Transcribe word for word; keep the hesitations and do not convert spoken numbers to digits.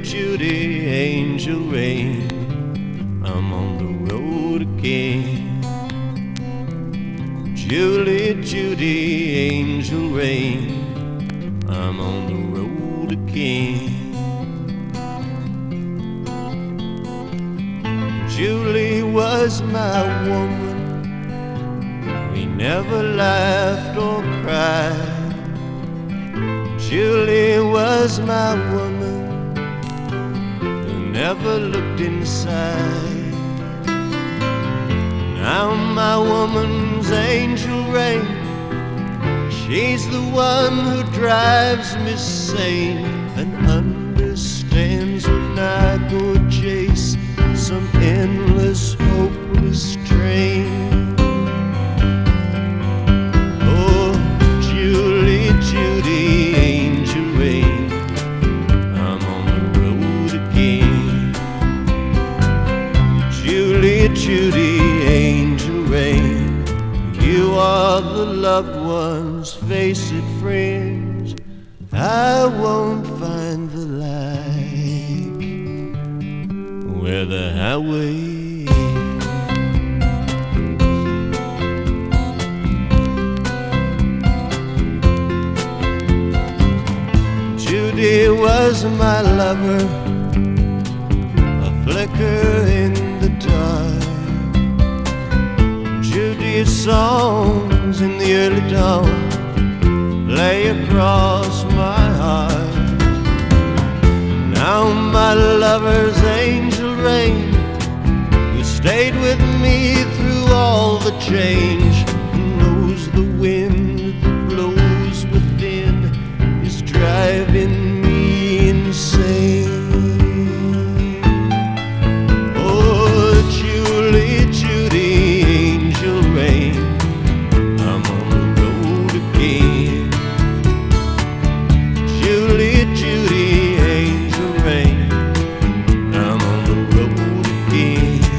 Judy, angel rain, I'm on the road again. Julie, Judy, angel rain, I'm on the road again. Julie was my woman, we never laughed or cried. Julie was my woman, who never looked inside. Now my woman's angel rain, she's the one who drives me sane and understands when I go chase some endless, hopeless train. Oh, Julie, Judy, angel rain, I'm on the road again. Julie, Judy, angel rain, you are the loved ones, face it, friends, I won't find the light where the highway ends. Judy was my lover, a flicker in the dark. Judy's songs in the early dawn lay across my heart. Now my lover's angel rain, who stayed with me through all the change,